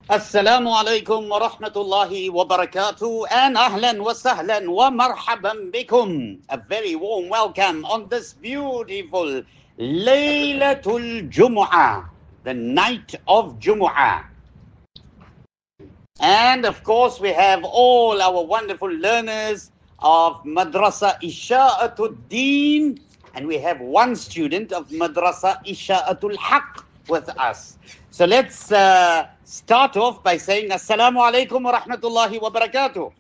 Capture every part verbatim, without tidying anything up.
Assalamu alaikum wa rahmatullahi wa barakatuh, and ahlan wa sahlan wa marhaban bikum. A very warm welcome on this beautiful Laylatul Jumu'ah, the night of Jumu'ah. And of course, we have all our wonderful learners of Madrasa Isha'atul Deen, and we have one student of Madrasa Isha'atul Haq with us. So let's uh, start off by saying Assalamu alaikum wa rahmatullahi wa barakatuh.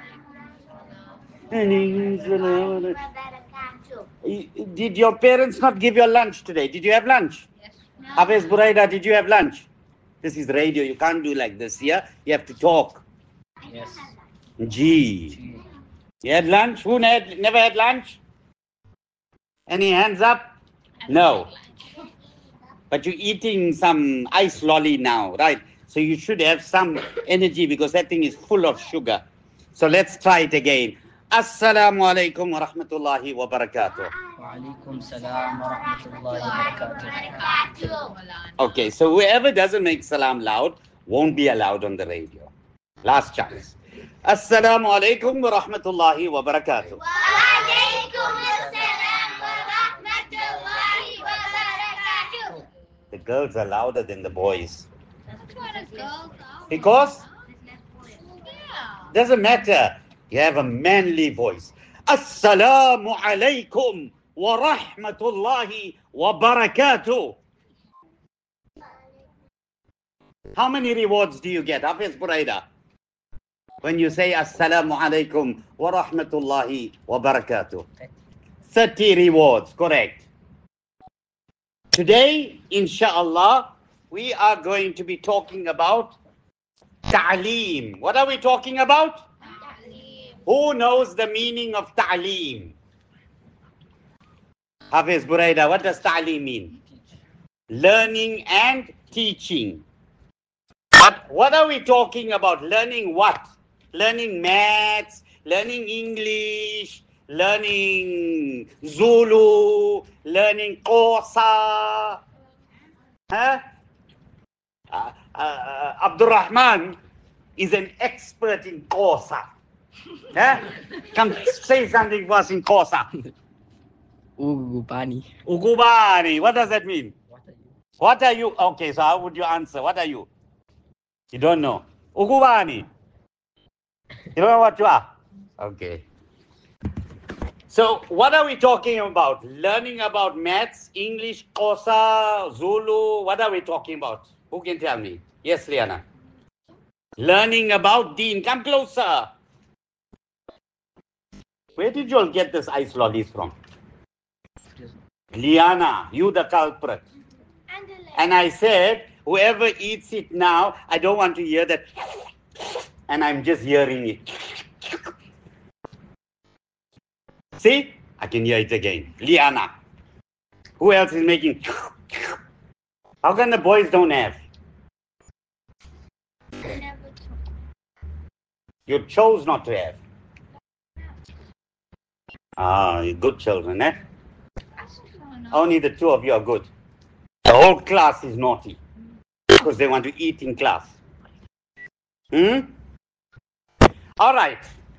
Did your parents not give you lunch today? Did you have lunch? Yes. Hafiz Buraida, did you have lunch? This is radio. You can't do like this, yeah? You have to talk. Yes. Gee. You had lunch? Who had, never had lunch? Any hands up? No. But you're eating some ice lolly now, right? So you should have some energy because that thing is full of sugar. So let's try it again. Assalamu alaikum wa rahmatullahi wa barakatuh. Wa alaikum salam wa rahmatullahi wa barakatuh. Okay, so whoever doesn't make salam loud won't be allowed on the radio. Last chance. Assalamu alaikum wa rahmatullahi wa barakatuh. Wa alaikum assalam wa rahmatullahi wa barakatuh. The girls are louder than the boys. Go, Because Yeah. doesn't matter. You have a manly voice. Assalamu alaikum wa rahmatullahi wa barakatuh. How many rewards do you get, Hafiz Buraida, when you say Assalamu alaikum wa rahmatullahi wa barakatuh? thirty rewards, correct. Today, inshallah, we are going to be talking about ta'aleem. What are we talking about? Who knows the meaning of ta'aleem? Hafiz Buraida, what does ta'aleem mean? Learning and teaching. But what are we talking about? Learning what? Learning maths, learning English, learning Zulu, learning Xhosa. Huh? Uh, uh, Abdul Rahman is an expert in Xhosa. Huh? Come say something for us in Xhosa. Ugubani. Ugubani. What does that mean? What are you? What are you? Okay, so how would you answer? What are you? You don't know. Ugubani. You don't know what you are? Okay. So what are we talking about? Learning about maths, English, Xhosa, Zulu. What are we talking about? Who can tell me? Yes, Liana. Learning about Deen. Come closer. Where did you all get this ice lollies from? Liana, you the culprit. And the And I said, whoever eats it now, I don't want to hear that. And I'm just hearing it. See? I can hear it again. Liana. Who else is making? How come the boys don't have? never You chose not to have. Ah, you good children, eh? Only the two of you are good. The whole class is naughty because they want to eat in class. Hmm? All right.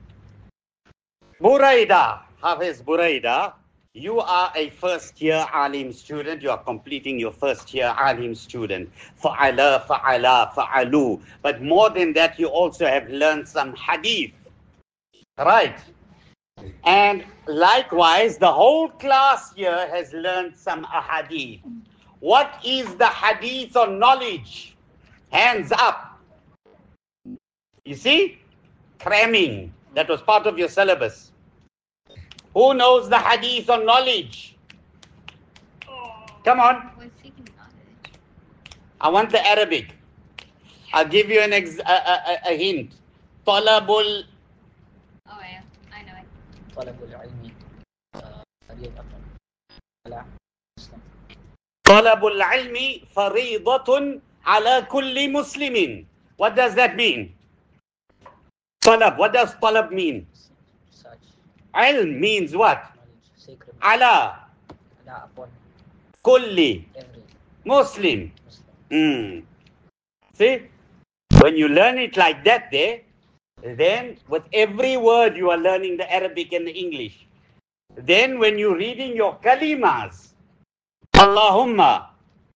Buraida, Hafiz Buraida, you are a first year Alim student. You are completing your first year Alim student. Fa'ala, fa'ala, fa'alu. But more than that, you also have learned some hadith. Right? And likewise, the whole class here has learned some ahadith. What is the hadith of knowledge? Hands up. You see? Cramming. That was part of your syllabus. Who knows the hadith of knowledge? Come on. We're seeking knowledge. I want the Arabic. I'll give you an ex- a, a, a hint. Talabul. Oh, yeah. I know it. Talabul ilmi. Faridatun ala Muslim. Talabul ilmi faridatun ala kulli muslimin. What does that mean? Talab. What does talab mean? Such Ilm means what? knowledge, sacred. Ala Ala upon kulli every Muslim. Muslim. Mm. See? When you learn it like that there, then with every word you are learning the Arabic and the English. Then when you're reading your kalimas, Allahumma,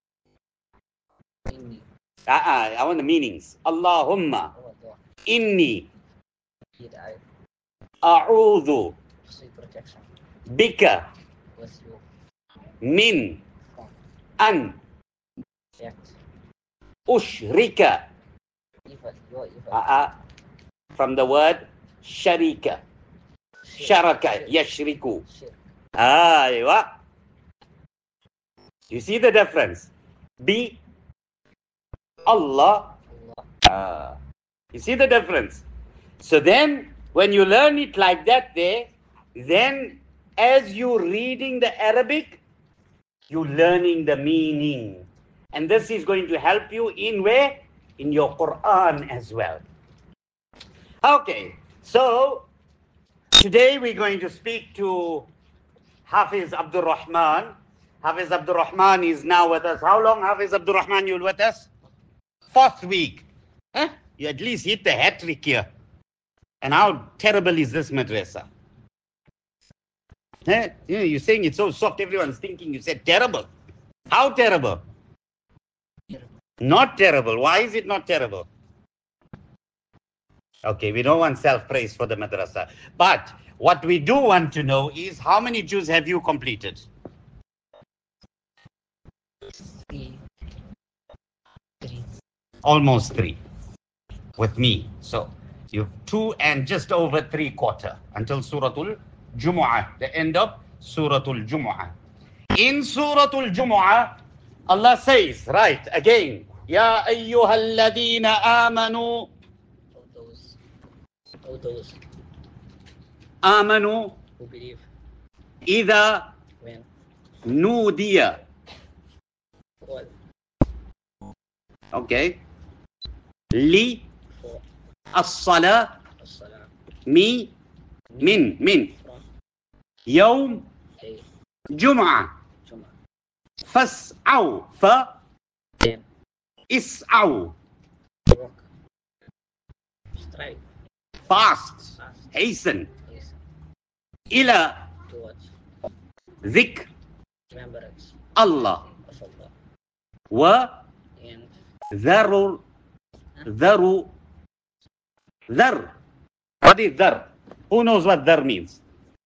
Inni. uh-uh, I want the meanings. Allahumma, Oh, Allah. inni, Hidayah. a'udhu, Seek protection. bika, With you. min, From. an, Act. ushrika, Evil. Your evil. uh-uh, from the word sharika, sharaka, yashriku. Shirk. Aywa. You see the difference? B, Allah. Allah. Ah. You see the difference? So then, when you learn it like that there, then as you're reading the Arabic, you're learning the meaning. And this is going to help you in where? In your Quran as well. Okay, so today we're going to speak to Hafiz Abdul Rahman. Hafiz Abdul Rahman is now with us. How long, Hafiz Abdul Rahman, you're with us? Fourth week. Huh? You at least hit the hat trick here. And how terrible is this madrasa? Huh? You know, you're saying it's so soft, everyone's thinking you said terrible. How terrible? Terrible. Not terrible. Why is it not terrible? Okay, we don't want self-praise for the madrasa. But what we do want to know is how many Jews have you completed? Three. Three. Almost three. With me. So you've two and just over three quarter until Suratul Jumu'ah, the end of Suratul Jumu'ah. In Suratul Jumu'ah, Allah says, right, again, Ya ayyuhalladhina amanu, All those. All those amanu who believe idha when nudiya. all Okay. Li for as-salah as-salah mi min min from yawm a Jumu'ah. Juma. Fas'aw fa Then is'aw. walk. Strike. Fast. Fast. Hasten. Is Ila towards dhikr remembrance Allah. of Allah. Wa And dharu dharu dhar. What is dhar? Who knows what dhar means?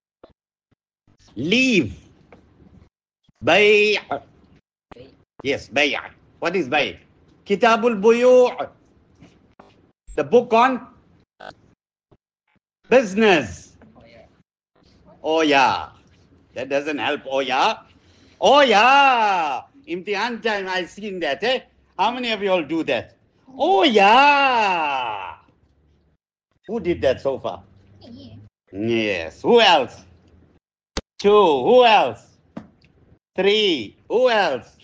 Leave. Bay'. pay Yes, bay'. What is bay'? Kitabul Buyu'. The book on business. oh yeah. Oh yeah. That doesn't help. Oh yeah. Oh yeah. Imtihan time, I've seen that. Eh? How many of you all do that? Oh yeah. Who did that so far? Yeah. Yes. Who else? Two. Who else? Three. Who else?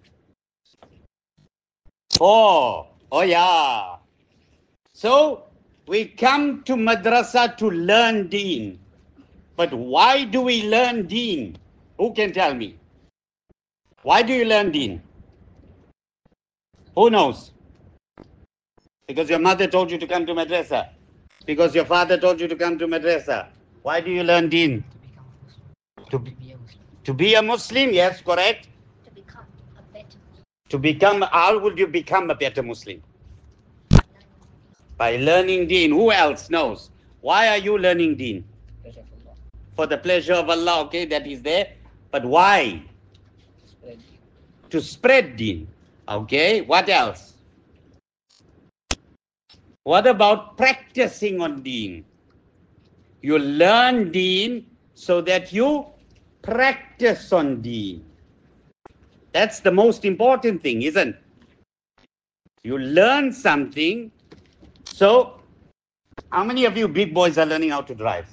Four. Oh yeah. So we come to madrasa to learn deen. But why do we learn deen? Who can tell me? Why do you learn deen? Who knows? Because your mother told you to come to madrasa. Because your father told you to come to madrasa. Why do you learn deen? To To, become a Muslim. to be a Muslim, yes, correct. To become a better To become, how would you become a better Muslim? By learning deen. Who else knows? Why are you learning deen? Pleasure of Allah. For the pleasure of Allah, okay, that is there. But why? Spread To spread deen. Okay, what else? What about practicing on deen? You learn deen so that you practice on deen. That's the most important thing, isn't it? You learn something. So, how many of you big boys are learning how to drive?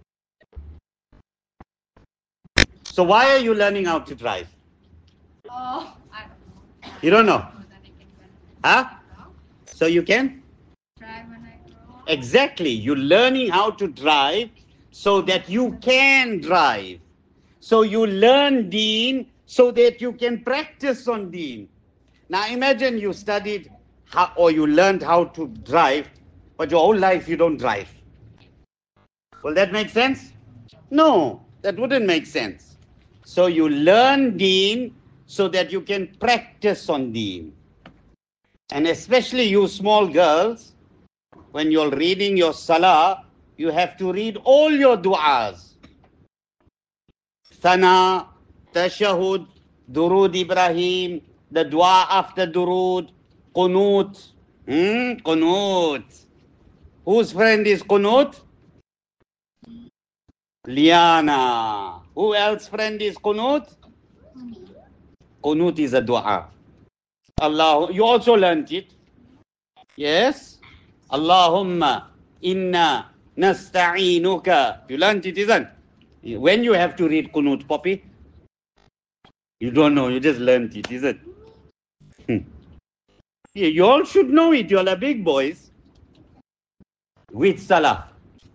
So why are you learning how to drive? Oh, I don't know. You don't know? So that I can when Huh? I grow, So you can? drive when I grow. Exactly. You're learning how to drive so that you can drive. So you learn deen so that you can practice on deen. Now imagine you studied how, or you learned how to drive, but your whole life you don't drive. Will that make sense? No, that wouldn't make sense. So you learn deen so that you can practice on deen. And especially you small girls, when you're reading your salah, you have to read all your du'as. Thana, Tashahud, Durud Ibrahim, the dua after Durud, Qunut. Hmm? Qunut. Whose friend is Qunut? Liana. Who else friend is Qunut? Qunut is a dua. Allah, you also learned it. Yes? Allahumma inna nasta'inuka. You learned it, isn't it? When you have to read Qunut, Poppy? You don't know, you just learned it, isn't it? Yeah, you all should know it, you all are big boys. Which salah?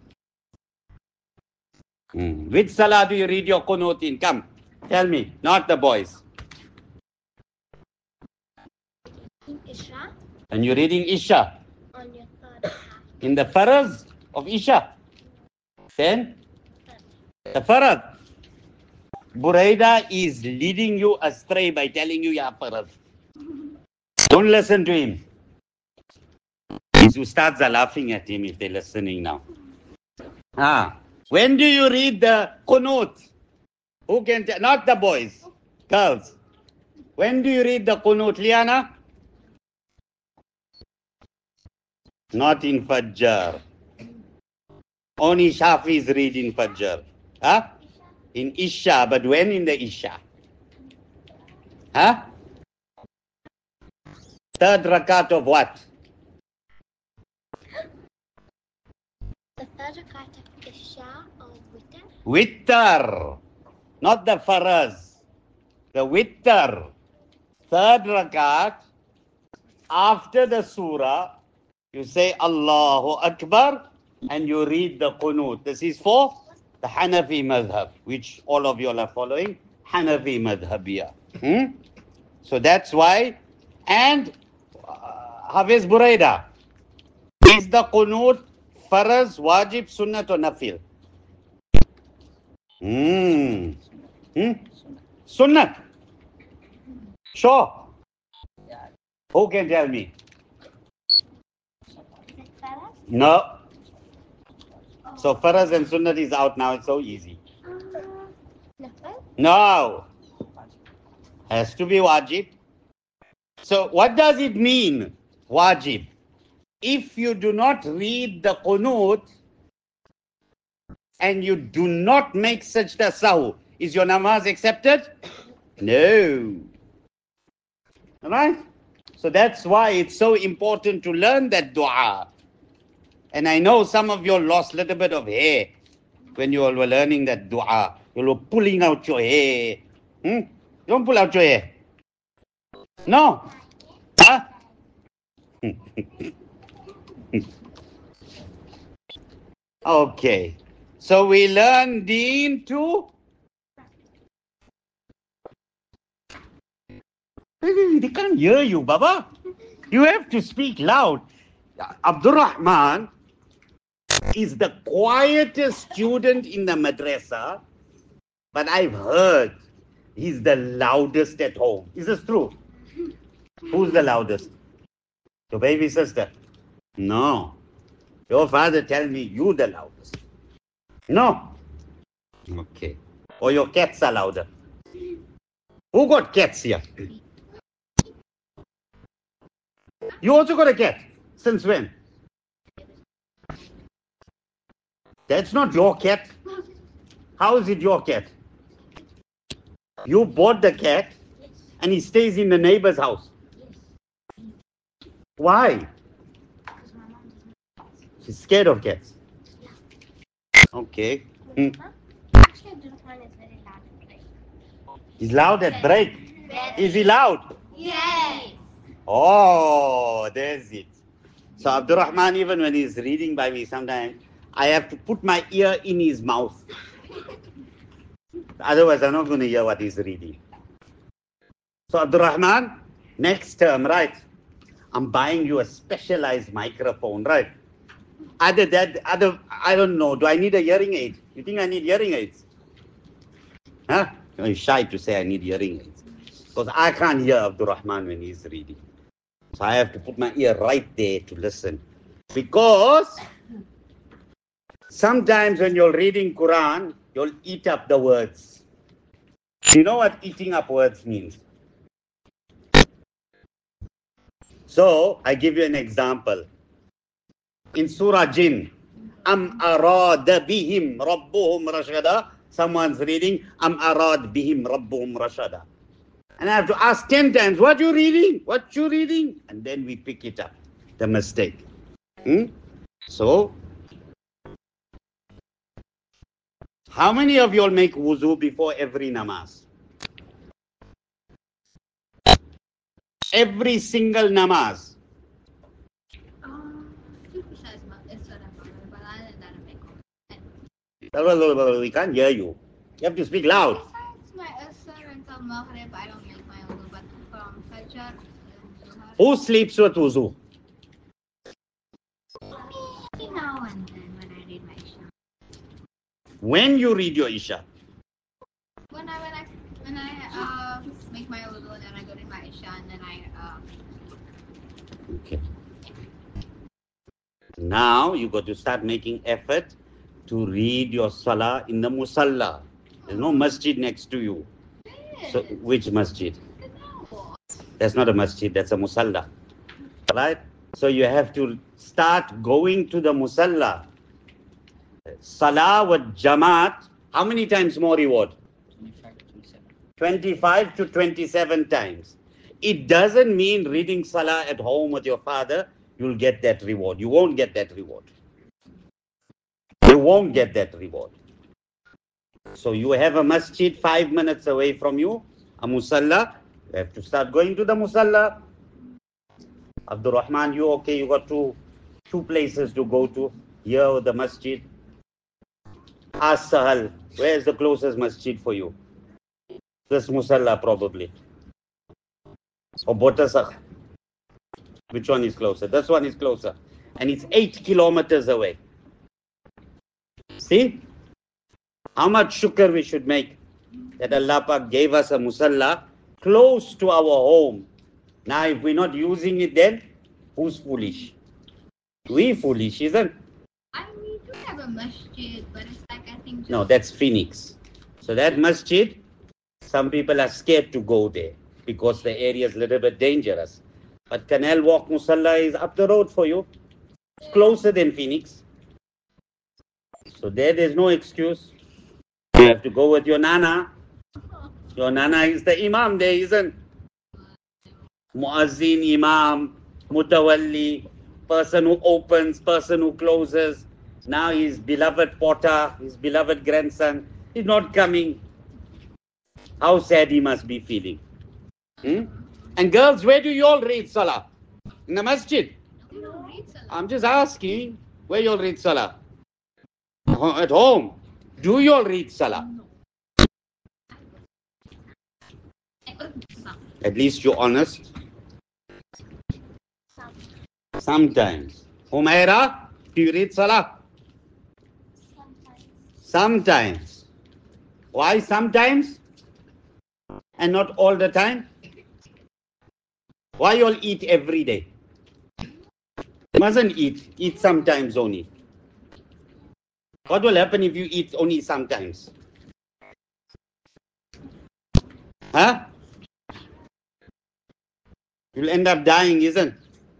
Hmm. Which salah do you read your Qunut in? Come, tell me, not the boys. Isha And you're reading Isha. on your third half. In the faraz of Isha. Then, the farad. Buraida is leading you astray by telling you, ya farad. Don't listen to him. His ustads are laughing at him if they're listening now. Ah, when do you read the Qunut? Who can tell? Not the boys, girls. When do you read the Qunut, Liana? Not in Fajr. Only Shafis read in Fajr. Huh? In Isha, but when in the Isha? Huh? Third rakat of what? The third rakat of Isha or Witr. Witr. Not the faraz. The witr. Third rakat. After the surah, you say Allahu Akbar and you read the Qunut. This is for the Hanafi madhab, which all of you are following. Hanafi madhabiyah. Hmm? So that's why. And uh, Hafiz Buraida, is the Qunut faraz, wajib, sunnat or nafil? Hmm. Hmm? Sunnat. Sure. Who can tell me? Is it Farah? No. So faraz and sunnat is out now. It's so easy. Nafal? No. Has to be wajib. So what does it mean, wajib? If you do not read the Qunut and you do not make sajda sahu, is your namaz accepted? No. Alright? So that's why it's so important to learn that dua. And I know some of you lost a little bit of hair when you all were learning that dua. You were pulling out your hair. Hmm? Don't pull out your hair. No. Huh? Okay. So we learn deen too. They can't hear you, Baba. You have to speak loud. Abdul Rahman is the quietest student in the madrasa, but I've heard he's the loudest at home. Is this true? Who's the loudest? Your baby sister? No. Your father tell me you the loudest. No. Okay. Or your cats are louder. Who got cats here? You also got a cat. Since when? That's not your cat. How is it your cat? You bought the cat and he stays in the neighbor's house. Why? She's scared of cats. Okay. Hmm. Actually, Abdurrahman is very loud at break. He's loud at break. Is he loud? Yes. Oh, there's it. So Abdurrahman, even when he's reading by me, sometimes I have to put my ear in his mouth. Otherwise, I'm not going to hear what he's reading. So Abdurrahman, next term, right? I'm buying you a specialized microphone, right? Other that, other, I don't know. Do I need a hearing aid? You think I need hearing aids? Huh? I'm shy to say I need hearing aids. Because I can't hear Abdul Rahman when he's reading. So I have to put my ear right there to listen. Because sometimes when you're reading Quran, you'll eat up the words. Do you know what eating up words means? So, I give you an example. In Surah Jinn, Am arada bihim rabbuhum rashada. Someone's reading, Am arad bihim rabbuhum rashada. And I have to ask ten times, what you reading? What you reading? And then we pick it up, the mistake. Hmm? So, how many of you all make wuzu before every namaz? Every single namaz. We can't hear you. You have to speak loud. Besides my Asr until Maghrib, I don't make my wudu, but from Fajr, Zuhar, Who sleeps with wuzu? maybe now and then when I read my Isha. When you read your Isha. When I when I when I uh, make my wudu, then I go to my Isha, and then I uh, Okay. Now you got to start making effort to read your salah in the musalla. There's no masjid next to you. So which masjid? That's not a masjid, that's a musalla. Right? So you have to start going to the musalla. Salah with Jamaat, how many times more reward? twenty-five to twenty-seven. twenty-five to twenty-seven times. It doesn't mean reading Salah at home with your father, you'll get that reward. You won't get that reward. You won't get that reward. So you have a masjid five minutes away from you, a musalla. You have to start going to the musalla. Abdul Rahman, you okay? You got two, two places to go to. Here with the masjid. Ask Sahal, where is the closest masjid for you? This musalla probably. Or Botasakh. Which one is closer? This one is closer. And it's eight kilometers away. See? How much shukr we should make that Allah Pak gave us a musalla close to our home. Now if we're not using it then, who's foolish? We foolish, isn't? I we do have a masjid, but it's like I think. No, that's Phoenix. So that masjid, some people are scared to go there because the area is a little bit dangerous. But Canal Walk Musalla is up the road for you. It's closer than Phoenix. So there, there's no excuse. You have to go with your nana. Your nana is the imam there, isn't? Muazzin, imam, mutawalli, person who opens, person who closes. Now his beloved Potter, his beloved grandson, is not coming. How sad he must be feeling. Hmm? And girls, where do you all read Salah? In the masjid? We don't read Salah. I'm just asking, where you all read Salah? At home. Do you all read Salah? At least you're honest. Sometimes. Humaira, do you read Salah? Sometimes. Sometimes. Why sometimes? And not all the time? Why you all eat every day? You mustn't eat. Eat sometimes only. What will happen if you eat only sometimes? Huh? You'll end up dying, isn't?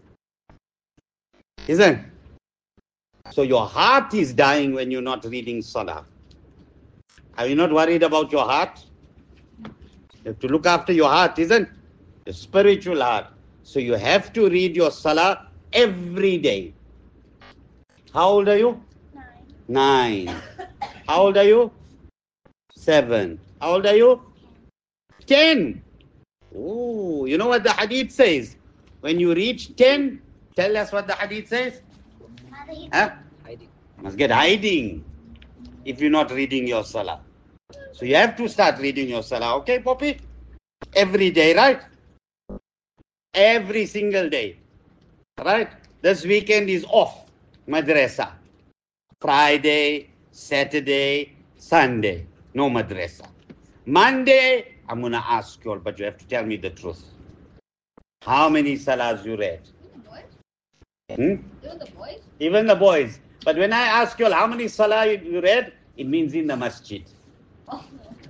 Isn't? So your heart is dying when you're not reading Salah. Are you not worried about your heart? You have to look after your heart, isn't? The spiritual heart. So you have to read your Salah every day. How old are you? Nine. Nine. How old are you? Seven. How old are you? Ten. Ooh, you know what the hadith says? When you reach ten, tell us what the hadith says. Mother, he Huh? Hiding. Must get hiding if you're not reading your Salah. So you have to start reading your Salah, okay, Poppy? Every day, right? Every single day. Right? This weekend is off, madrasa. Friday, Saturday, Sunday, no madrasa. Monday, I'm going to ask you all, but you have to tell me the truth. How many salahs you read? Even the boys? Hmm? Even the boys? Even the boys. But when I ask you all how many salah you read, it means in the masjid. Oh.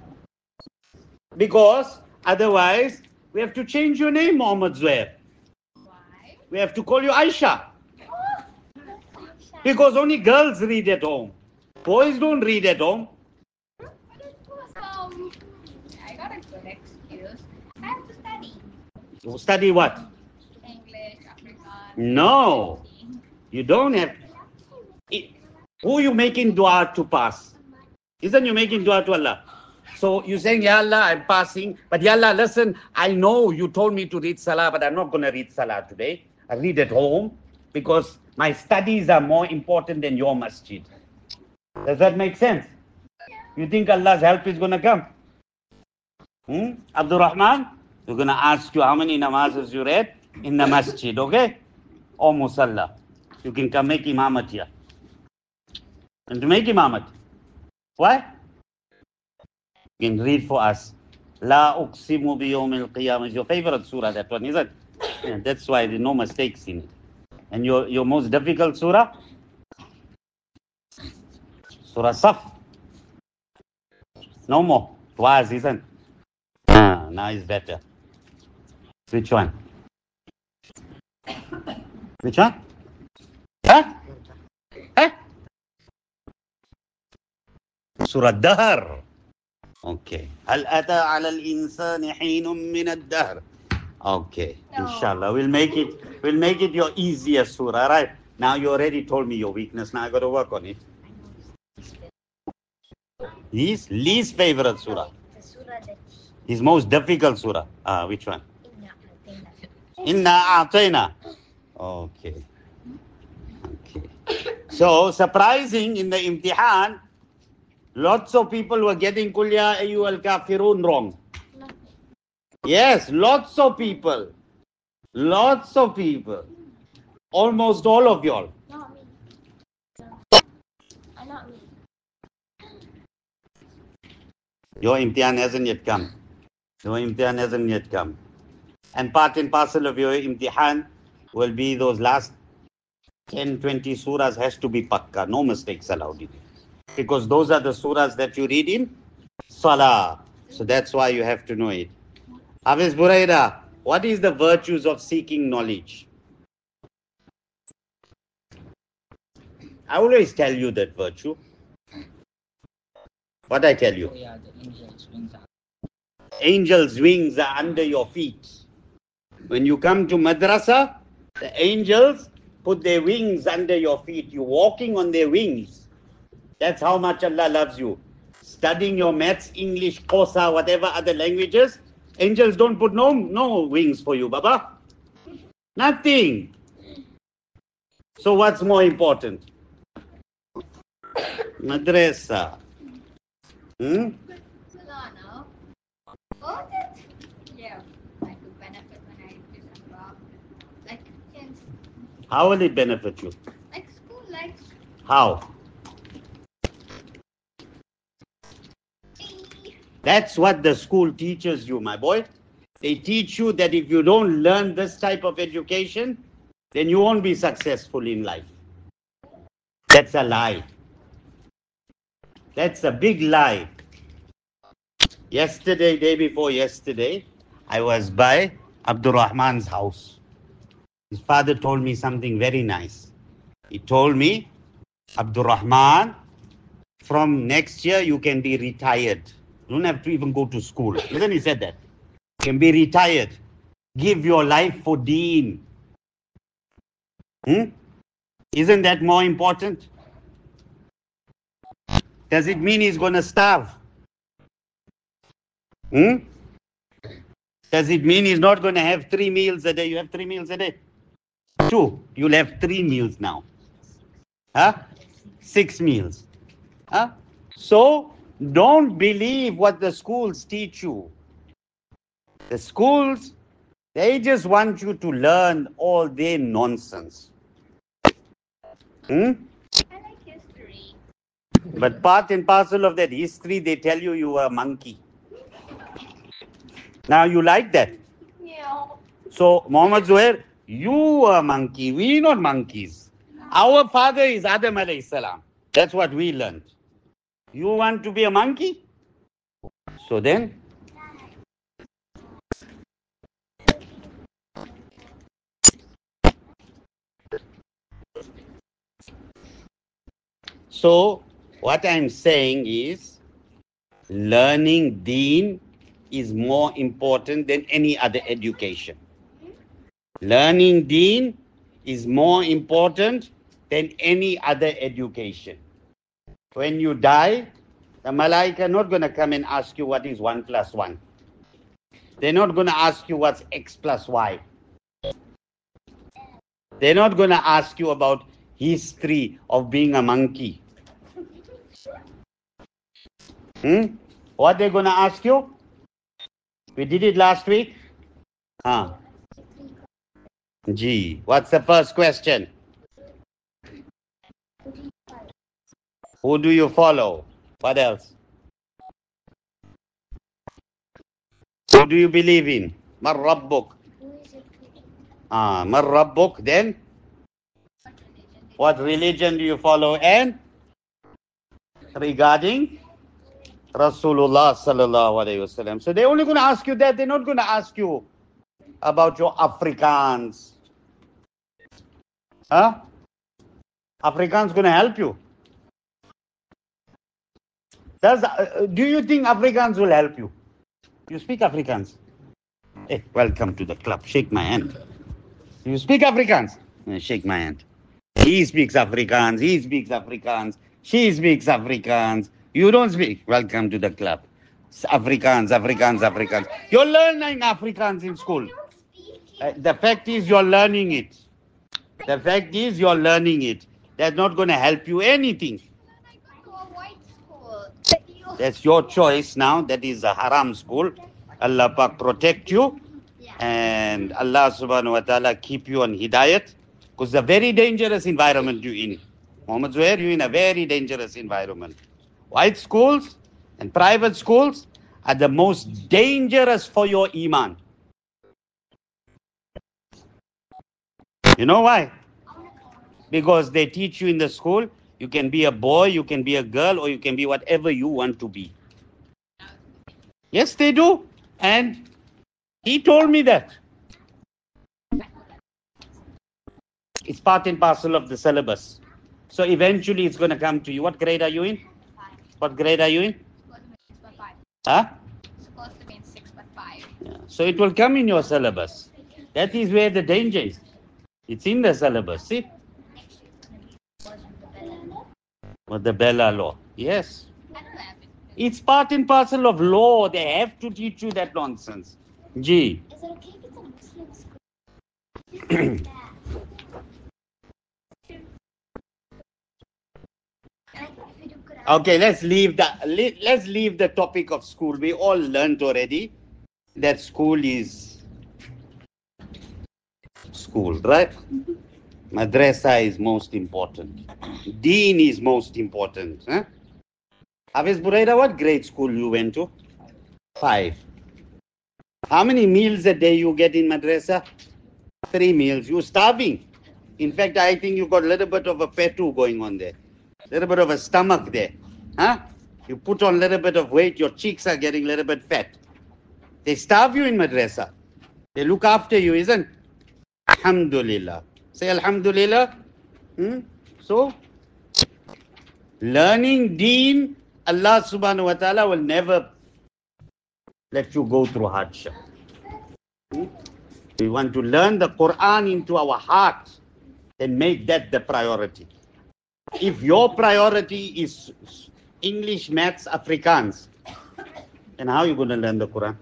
Because otherwise, we have to change your name, Muhammad Zuhair. Why? We have to call you Aisha. Oh. Because only girls read at home. Boys don't read at home. But it was, um, I got a good excuse. I have to study. You study what? English, Afrikaans. No. You don't have. It, who you making dua to pass? Isn't you making dua to Allah? So you saying, Ya Allah, I'm passing. But Ya Allah, listen, I know you told me to read Salah, but I'm not going to read Salah today. I read at home because my studies are more important than your masjid. Does that make sense? You think Allah's help is going to come? Hmm? Abdul Rahman, we're going to ask you how many namazes you read in the masjid, okay? Or musalla. You can come make imamat here. And to make imamat. Why? You can read for us. La uqsimu biyawmil qiyamah is your favorite surah, that one, isn't it? Yeah, that's why there are no mistakes in it. And your, your most difficult surah? Surah Saf. No more. Was, isn't it? Ah, now it's better. Which one? Which one? Huh? Huh? Surah Dahr. Okay. هل أتى على الإنسان حين من الدهر. Okay. No. Inshallah. We'll make it we'll make it your easier surah, right? Now you already told me your weakness. Now I gotta work on it. His least favorite surah. The surah that His most difficult surah. Ah, which one? Inna Inna Atayna. A'tayna. Okay. Okay. So surprising in the imtihan, lots of people were getting Qul ya ayyuhal kafirun wrong. Yes, lots of people. Lots of people. Almost all of y'all. Not me. Uh, not me. Your imtihan hasn't yet come. Your imtihan hasn't yet come. And part and parcel of your imtihan will be those last ten, twenty surahs has to be pakka. No mistakes allowed in it. Because those are the surahs that you read in Salah. So that's why you have to know it. Hafiz Buraida, what is the virtues of seeking knowledge? I always tell you that virtue. What I tell you? Oh yeah, the angels wings are. Angels' wings are under your feet. When you come to madrasa, the angels put their wings under your feet. You're walking on their wings. That's how much Allah loves you. Studying your maths, English, Kosa, whatever other languages, angels don't put no, no wings for you, Baba. Nothing. So what's more important? Madrasa. Hmm? Solano. What was it? Yeah, I could benefit when I December. Like, yes. How will it benefit you? Like school, like. How? That's what the school teaches you, my boy. They teach you that if you don't learn this type of education, then you won't be successful in life. That's a lie. That's a big lie. Yesterday, day before yesterday, I was by Abdul Rahman's house. His father told me something very nice. He told me, Abdul Rahman, from next year you can be retired. You don't have to even go to school. Isn't he said that? You can be retired. Give your life for deen. Hmm? Isn't that more important? Does it mean he's going to starve? Hmm? Does it mean he's not going to have three meals a day? You have three meals a day? Two. You'll have three meals now. Huh? Six meals. Huh? So, don't believe what the schools teach you. The schools They just want you to learn all their nonsense. Hmm? I like history. But part and parcel of that history, they tell you you were a monkey. Now you like that. Yeah. So, Muhammad Zuhair, you are a monkey. We not monkeys. Our father is Adam alayhi salam. That's what we learned. You want to be a monkey? So then, so what I'm saying is, learning deen is more important than any other education. Learning deen is more important than any other education. When you die, the malaika are not going to come and ask you what is one plus one. They're not going to ask you what's x plus y. They're not going to ask you about history of being a monkey. Hmm? What they're going to ask you? We did it last week. Huh. Gee, what's the first question? Who do you follow? What else? Who do you believe in? Mar Rabbuk. Ah, Mar Rabbuk. Then, what religion do you follow? And regarding Rasulullah sallallahu alaihi wasallam. So they're only going to ask you that. They're not going to ask you about your Afrikaans. Huh? Afrikaans going to help you? Does, uh, do you think Afrikaans will help you? You speak Afrikaans? Hey, welcome to the club. Shake my hand. You speak Afrikaans? Uh, Shake my hand. He speaks Afrikaans. He speaks Afrikaans. She speaks Afrikaans. You don't speak. Welcome to the club. It's Afrikaans, Afrikaans, Afrikaans. You're learning Afrikaans in school. Uh, the fact is you're learning it. The fact is you're learning it. That's not going to help you anything. I go to a white school. That's your choice now. That is a haram school. Allah Pak protect you. Yeah. And Allah subhanahu wa ta'ala keep you on hidayat. Because it's a very dangerous environment you're in. Muhammad Zuhair, you're in a very dangerous environment. White schools and private schools are the most dangerous for your iman. You know why? Because they teach you in the school, you can be a boy, you can be a girl, or you can be whatever you want to be. Yes, they do. And he told me that. It's part and parcel of the syllabus. So eventually it's going to come to you. What grade are you in? Five. What grade are you in? Supposed to be six but five. Huh? Supposed to be in six but five. Yeah. So it will come in your syllabus. That is where the danger is. It's in the syllabus. See? What the Bella law. Yes. I don't have it. It's part and parcel of law. They have to teach you that nonsense. Gee. Is it okay if it's a Muslim school? Okay, let's leave the let's leave the topic of school. We all learned already that school is school, right? Madrasa is most important. Deen is most important. Huh? Hafiz Buraida, what grade school you went to? Five. How many meals a day you get in madrasa? Three meals. You're starving. In fact, I think you got a little bit of a petu going on there. A little bit of a stomach there. Huh? You put on a little bit of weight, your cheeks are getting a little bit fat. They starve you in madrasa. They look after you, isn't? Alhamdulillah. Say Alhamdulillah. Hmm? So, learning deen, Allah subhanahu wa ta'ala will never let you go through hardship. Hmm? We want to learn the Quran into our hearts and make that the priority. If your priority is English, maths, Afrikaans, then how are you going to learn the Quran?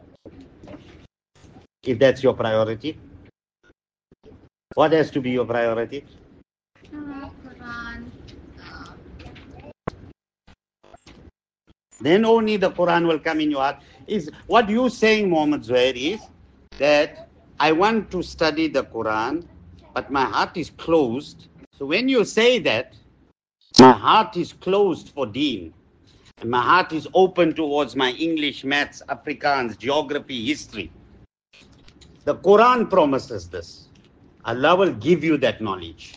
If that's your priority. What has to be your priority? Uh, Quran. Uh, Then only the Quran will come in your heart. Is what you saying, Muhammad Zuhair, is that I want to study the Quran, but my heart is closed. So when you say that, my heart is closed for deen, and my heart is open towards my English, maths, Afrikaans, geography, history. The Quran promises this. Allah will give you that knowledge.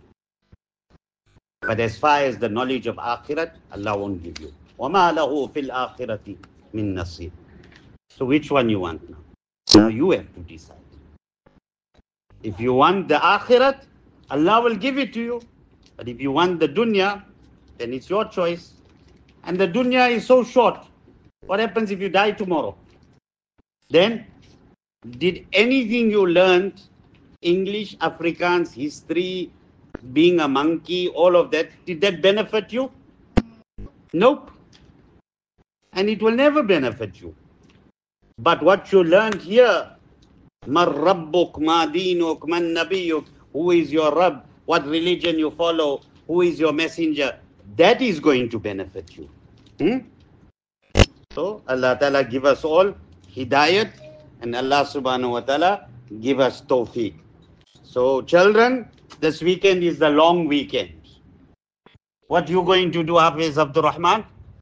But as far as the knowledge of Akhirat, Allah won't give you. وَمَا لَهُ فِي الْآخِرَةِ مِن نَصِيبٍ. So which one you want now? Now you have to decide. If you want the Akhirat, Allah will give it to you. But if you want the dunya, then it's your choice. And the dunya is so short. What happens if you die tomorrow? Then, did anything you learned, English, Afrikaans, history, being a monkey, all of that, did that benefit you? Nope. And it will never benefit you. But what you learned here, Mar Rabbuk, Ma Dinuk, Man Nabiyuk, who is your Rabb, what religion you follow, who is your messenger, that is going to benefit you. Hmm? So Allah Ta'ala give us all hidayat, and Allah Subhanahu Wa Ta'ala give us tawfiq. So children, this weekend is the long weekend. What you going to do, Hafiz Abdul Rahman?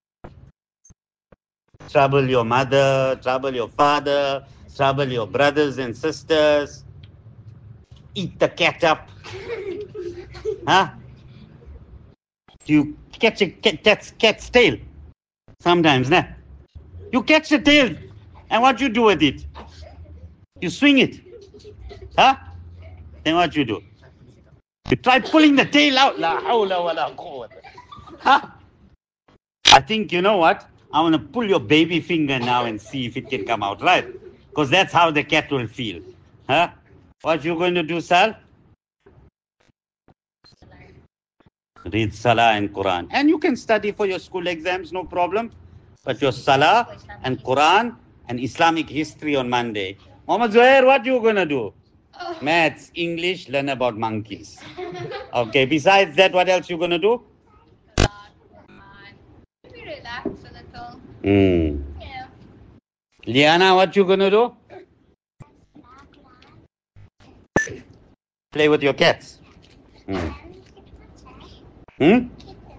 Trouble your mother, trouble your father, trouble your brothers and sisters, eat the cat up. Huh? Do you catch a cat, cat's, cat's tail? Sometimes, nah? You catch the tail, and what you do with it? You swing it. Huh? Then what you do? You try pulling the tail out. La hawla wa la quwwata. Huh? I think, you know what? I want to pull your baby finger now and see if it can come out, right? Because that's how the cat will feel. Huh? What you going to do, Sal? Read Salah and Quran. And you can study for your school exams, no problem. But your Salah and Quran and Islamic history on Monday. Muhammad Zuhair, what you going to do? Maths, English, learn about monkeys. Okay, besides that, what else you going to do? Maybe relax a little. Mm. Yeah. Liana, what you going to do? Play with your cats. Hmm. Hmm?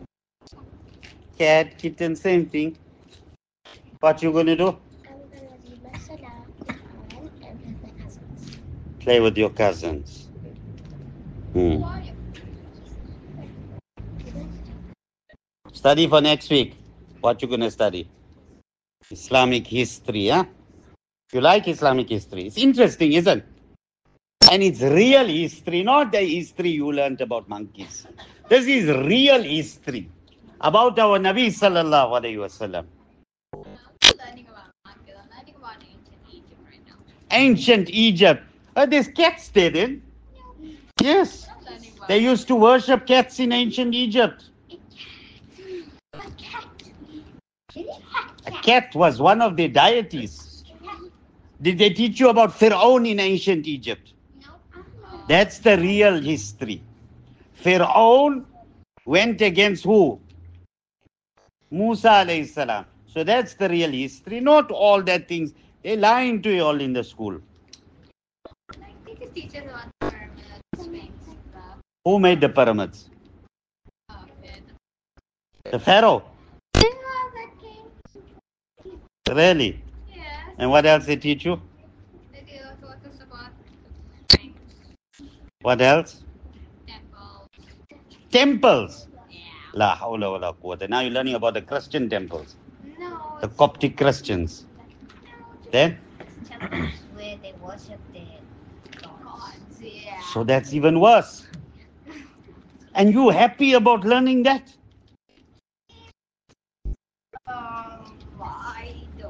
Cat, kitten, same thing. What you gonna do? I'm gonna read my Salah, Quran, and with my cousins. Play with your cousins. Hmm. Study for next week. What you gonna study? Islamic history, huh? If you like Islamic history, it's interesting, isn't it? And it's real history, not the history you learned about monkeys. This is real history about our Nabi Sallallahu Alaihi Wasallam. I'm learning about monkeys. I'm learning about ancient Egypt right now. Ancient Egypt. Uh, there's cats there then. Yes. I'm learning about They used to worship cats in ancient Egypt. A cat. A cat was one of their deities. Did they teach you about Pharaoh in ancient Egypt? That's the real history. Pharaoh went against who? Musa alayhi salam. So that's the real history. Not all that things. They lying to you all in the school. Like, they just teach us about the pyramids, sphinx, stuff. Who made the pyramids? Oh, okay. The Pharaoh. Yeah, that king. Really? Yes. And what else they teach you? They do taught us about sphinx, What else? temples. Temples. Yeah. La hawla wa la quwwata. Now you're learning about the Christian temples. No. The Coptic Christians. Then? Temples where they worship their gods. Gods, yeah. So that's even worse. And you happy about learning that? Um, I don't.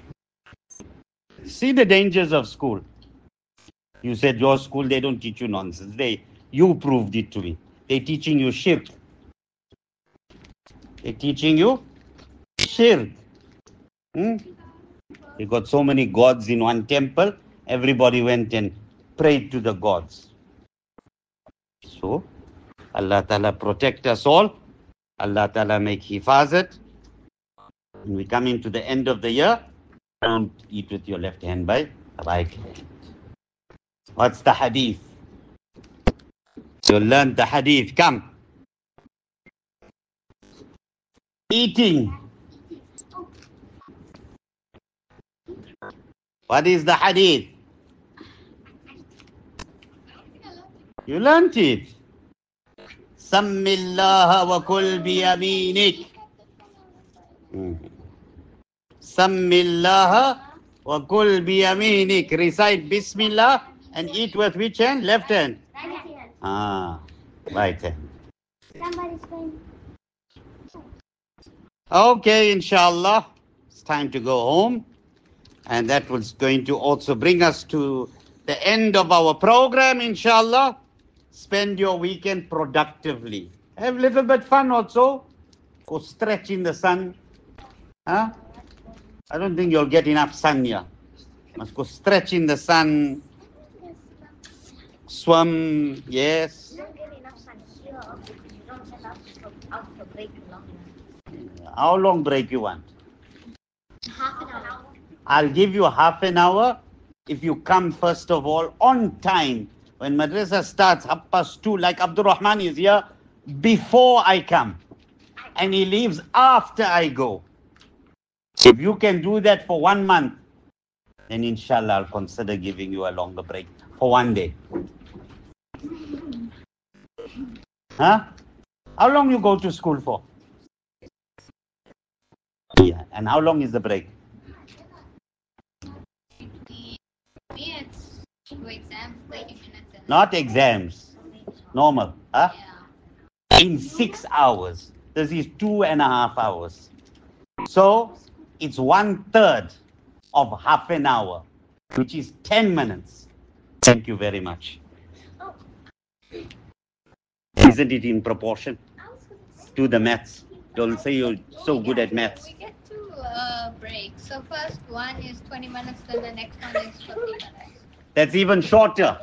See the dangers of school. You said your school, they don't teach you nonsense. They, you proved it to me. They're teaching you shirk. They're teaching you shirk. Hmm? They got so many gods in one temple. Everybody went and prayed to the gods. So, Allah Ta'ala protect us all. Allah Ta'ala make hifazat. When we come into the end of the year, don't eat with your left hand by right hand. What's the hadith? You learned the hadith. Come. Eating. What is the hadith? You learned it. Sammillaha wa kul biyaminik. Sammillaha wa kul biyaminik. Recite Bismillah and eat with which hand? Left hand. Right hand. Ah, right hand. Somebody's going. Okay, inshallah. It's time to go home. And that was going to also bring us to the end of our program, inshallah. Spend your weekend productively. Have a little bit fun also. Go stretch in the sun. Huh? I don't think you'll get enough sun here. Must go stretch in the sun. Swim, yes. You don't get enough sun here because you don't set up out for break long enough. How long break you want? Half an hour. I'll give you half an hour if you come first of all on time. When madrasa starts half past two, like Abdul Rahman is here before I come. And he leaves after I go. If you can do that for one month, then inshallah I'll consider giving you a longer break for one day. Huh? How long you go to school for? Yeah. And how long is the break? Me, it's two exams, thirty minutes. and- Not exams. Normal. Huh? Yeah. In six hours. This is two and a half hours. So it's one third of half an hour, which is ten minutes. Thank you very much. Isn't it in proportion? Do the maths. Don't say you're so good at maths. We get two uh, breaks. So first one is twenty minutes, then the next one is fifty minutes. That's even shorter.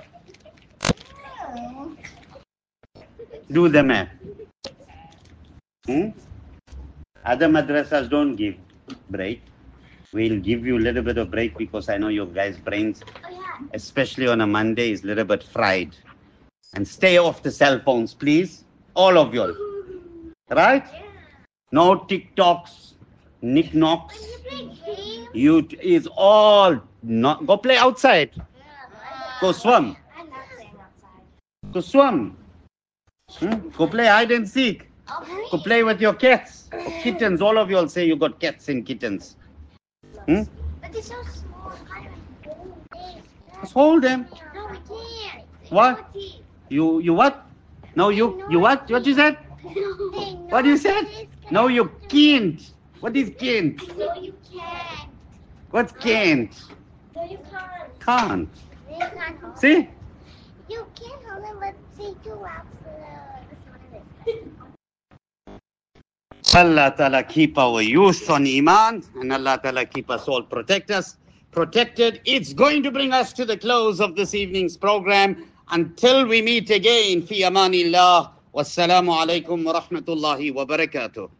Do the math. Hmm? Other madrasas don't give break. We'll give you a little bit of break because I know your guys' brains, Oh yeah. especially on a Monday, is a little bit fried. And stay off the cell phones, please. All of you. Right? No TikToks, knick-knocks. You play games? You is all not. Go play outside. Go swim. I'm not playing outside. Go swim. Hmm? Go play hide and seek. Go play with your cats. Or kittens. All of you all say you got cats and kittens. Hmm? But they're so small. I don't hold them. Just hold them. No, we can't. What? You you what? No, you you what? What you said? What you said? No, you can't. What is can't? No, you can't. What's can't? No, you can't. Can't. You can't hold See? You can't hold them, but they do absolutely. Allah Ta'ala keep our youth on Iman and Allah Ta'ala keep us all protect us, protected. It's going to bring us to the close of this evening's program. Until we meet again, fi amanillah. Wassalamu alaikum wa rahmatullahi wa barakatuh.